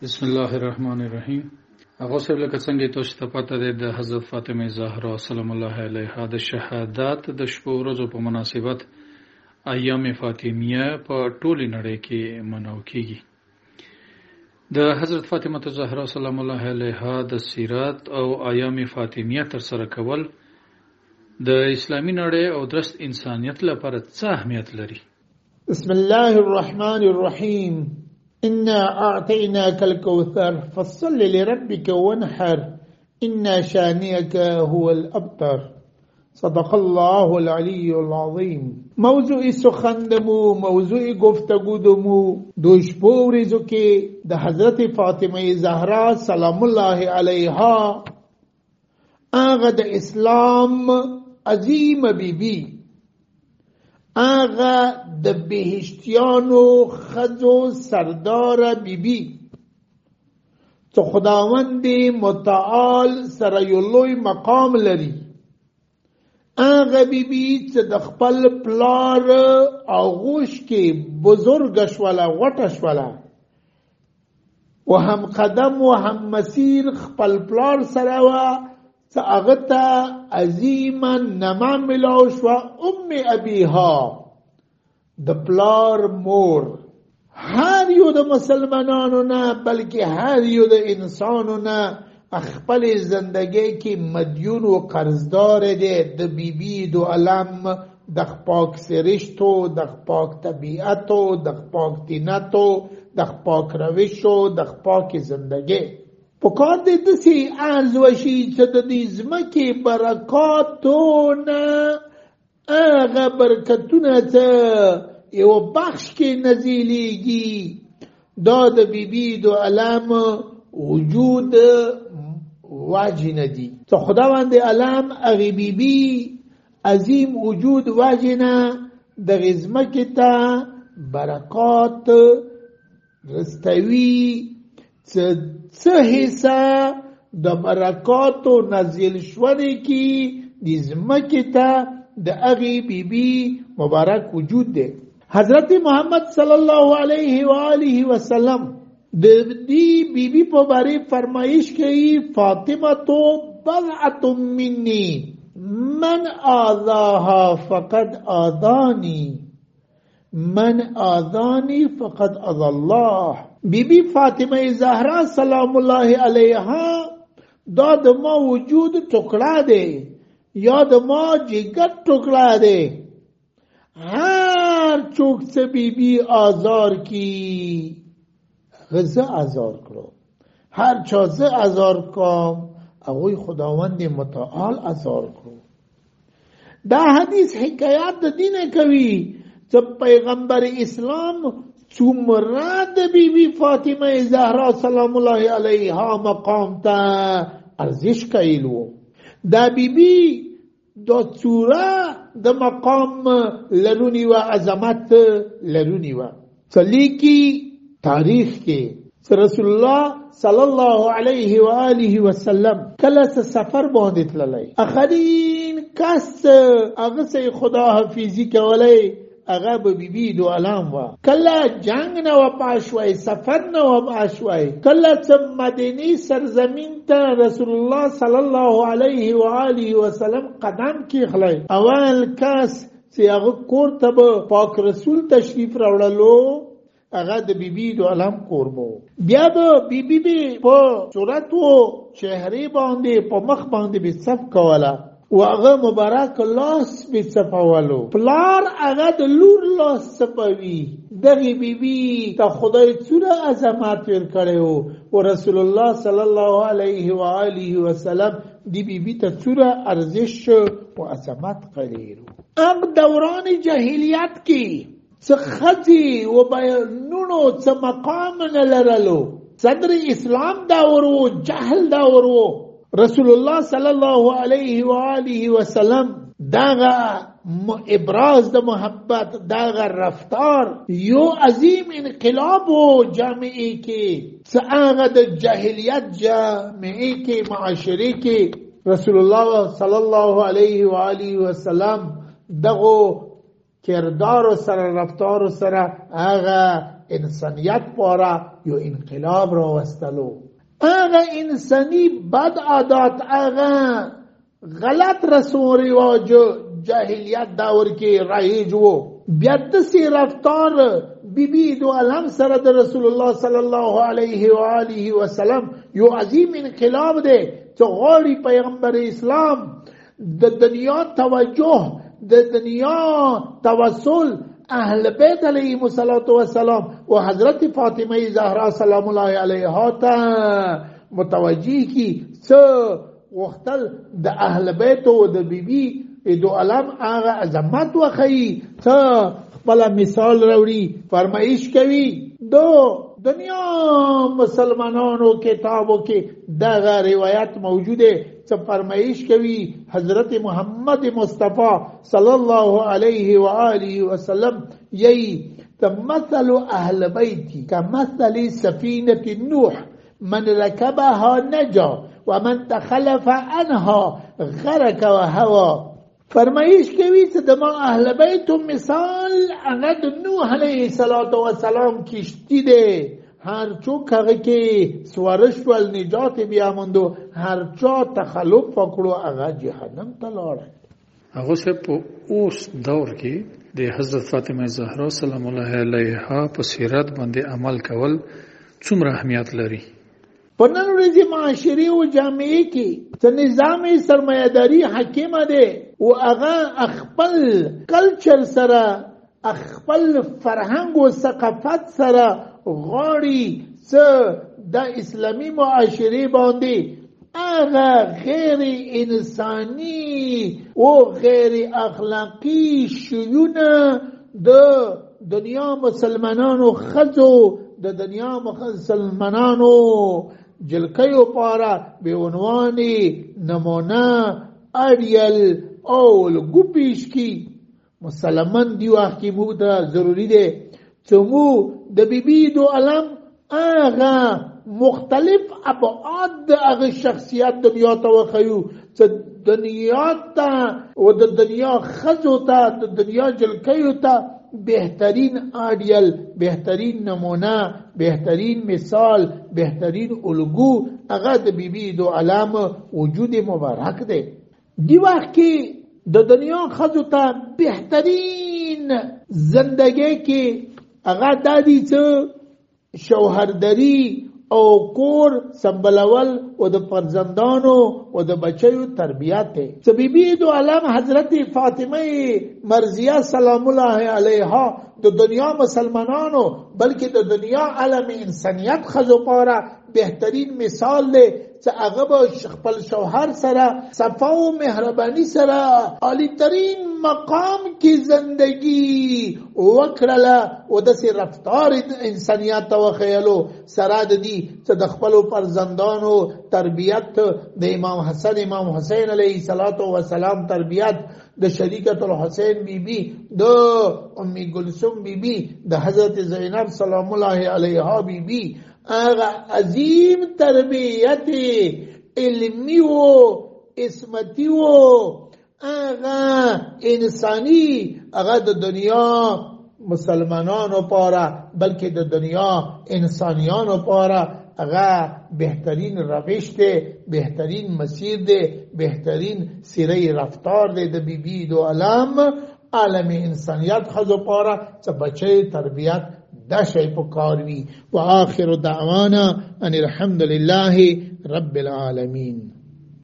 بسم الله الرحمن الرحیم. هغه سره لکه څنګه تاسو ته پته ده د حضرت فاطمه زهرا سلام الله علیها د شهادت د شپو ورځو په مناسبت ایام فاطمیه په ټوله نړۍ کې مناو کیږي. د حضرت فاطمه زهرا سلام الله علیها د سیرت او ایام فاطمیه تر سره کول د اسلامي نړۍ او درست انسانیت لپاره څه اهمیت لري؟ بسم الله الرحمن الرحیم. إنا أعطيناك الكوثر فصل لربك وانحر إنا شانئك هو الأبتر. صدق الله العلي العظيم. موضوع سخندمو موضوع گفتگودمو دوش پوریزو که ده حضرت فاطمه زهرا سلام الله علیها آغا ده اسلام عظیم بی آغا د بهشتیانو خزو سردار بی تو خداوند متعال سره یو لوی مقام لري. آغا بی چې د خپل پلار آغوش کې بزرگ شولا غټه شولا و هم قدم و هم مسیر خپل پلار سره و اغتا عظیما نما ملاو شوا ابیها د پلار مور. هر یو د مسلمانانو نه بلکې هر یو د انسانو نه خپل زندگی کې مدیون و قرضدار دی د بیبی دو علم د پاک سرشتو د پاک طبیعتو د پاک دینتو د پاک روشو د پاک زندگی پکار دی دسی عرض وشی چه دا دی زمکی برکاتونا آغا برکتونا تا یو بخش که نزیلیگی داد بی بی دو علام وجود واجی ندی تا خداوند علام اغی بی بی عظیم وجود واجی نا دا غزمکی تا برکات رستوی څه حصہ د برکاتو نازل شوری کی د زمکه ته د اغي بیبي مبارک وجود ده. حضرت محمد صلی الله علیه و آله وسلم د دې بیبي په باره فرمایش کوي فاطمه تو بضعه مني من آذاها فقد آذاني من آذاني فقد آذى الله. بی فاطمه زهرا سلام الله علیها دا د ما وجود ټوکړه ده یا د ما جگر ټوکړه ده. هر څوک چې بی آزار کی غزه آزار کړو هر چا زه آزار کوم هغه خداوند متعال آزار کړو. دا حدیث حکایت د دین کوي چې پیغمبر اسلام څومره د بیبي فاطمه زهرا سلام الله علیها مقام ته ارزش کایلو. دا بیبي د څوره د مقام لرونی و عظمت لرونی و څلیکی تاریخ کې رسول الله صلی الله علیه و آله وسلم کله سفر باندې تللی اخرین کس هغه سي خدا حافظی کولای اغا بیبی دو علام وا کلا جنگ نو پاشوای سفر نو پاشوای کلا چم مدینی سرزمین تا رسول الله صلی الله علیه و آله وسلم قدم کی خلای اول کس سی اغا کور تب پاک رسول تشریف راوړلو اغا د بیبی دو علام کوربو. بیا د بیبی په صورت و چهره باندې په مخ باندې به صف کوله و اغا مبارک لاس بی صفاولو پلار اغا د لور لاس صفاوی دغی بی بی تا خدای چورا عظمت ور کرده و رسول الله صلی الله علیه و آله و سلم دی بی بی تا چورا ارزش و عظمت کرده. ام دوران جاہلیت کی چه خزی و بیانونو چه مقام نلرلو صدر اسلام دورو جهل دورو رسول الله صلی الله علیه و آله و سلم داغا ابراز د محبت داغا رفتار یو عظیم انقلاب و جامعی که سآغا د جاہلیت جامعی که معاشری که رسول الله صلی الله علیه و آله و سلم دغو کردار و سر رفتار و سر آغا انسانیت پاره یو انقلاب را وستلو. اغا انسانی بد عادات، اغا غلط رسم و رواج جاهلیت دور کې رایج وو. بیا داسې رفتار بیبي دو علم سره د رسول الله صلی الله علیه و آله و سلم یو عظیم انقلاب دی چې غواړي پیغمبر اسلام د دنیا توجه، د دنیا توسل اهل بیت علیهم السلام و حضرت فاطمه زهرا سلام الله علیها ته متوجه کی. څه وختل د اهل بیت او د بیبي دو علم هغه عظمت وخی، څه خپل مثال راوړي، فرمایش کوي. دو دنیا مسلمانانو کتابو کې دغه روایت موجوده، څه فرمایش کوي حضرت محمد مصطفی صلی الله علیه و آله و سلم یی مثل اهل بیتی کمثل سفینه نوح من رکبها نجا و من تخلف عنها غرق و هوا. فرمایش کوي چې د ما اهل بیت مثال هغه د نوح علیه السلام کشتی دی، هر څوک هغه کې سوارش ول نجات بیا موندو، هر چا تخلف وکړو هغه جهنم ته لاړ. هغه څه په اوس دور کې د حضرت فاطمه زهرا سلام الله علیها په سیرت باندې عمل کول څومره اهمیت لري؟ په نن ورځې معاشري او جامعه کې چې نظام سرمایه‌داري حاکمه دی او هغه خپل کلچر سره، خپل فرهنګ او ثقافت سره غاړي څه د اسلامي معاشري باندې هغه غیر انساني او غیر اخلاقی شیونه د دنیا مسلمانانو خزو، د دنیا مسلمانانو جلکیو پارا به عنوان نمونه اریل او لگو پیش کی. مسلمان دیو احکیمو تا ضروری دے چمو د بیبی دو علم آغا مختلف ابعاد اغا شخصیت دنیا تا وخیو چه دنیا تا و د دنیا خزو تا د دنیا جلکیو تا بهترین آریل، بهترین نمونه، بهترین مثال، بهترین الگو اغا د بیبی دو علم وجود مبارک دے. دی وقت کی د دنیا خزو تا بهترین زندگی کی اغا دادی چه شوهرداری او کور سنبلول و د فرزندانو و د بچیو تربیت ہے. چه بی بی دو علم حضرت فاطمه مرضیه سلام الله علیها د دنیا مسلمانانو بلکه د دنیا علم انسانیت خزو پارا بهترین مثال ده چه اغا با خپل شوهر سره صفا و مهربانی سره عالی ترین مقام کی زندگی وکرلا و دسی رفتار انسانیت و خیالو سره دی چه د خپل فرزندانو تربیت د امام حسن امام حسین علیه السلام تربیت د شریکت الحسین بی بی د امی گلسوم بی بی د حضرت زینب سلام الله علیها بی بی اغا عظیم تربیت علمی و اسمتی و اغا انسانی اغا د دنیا مسلمانانو پارا بلکه د دنیا انسانیانو پارا اغا بهترین روش ده، بهترین مسیر ده، بهترین سیره رفتار ده. د بی بی دو عالم انسانیت خزو پارا چه بچه تربیت دا شی پکاروی. و آخر دعوانا ان الحمد لله رب العالمین.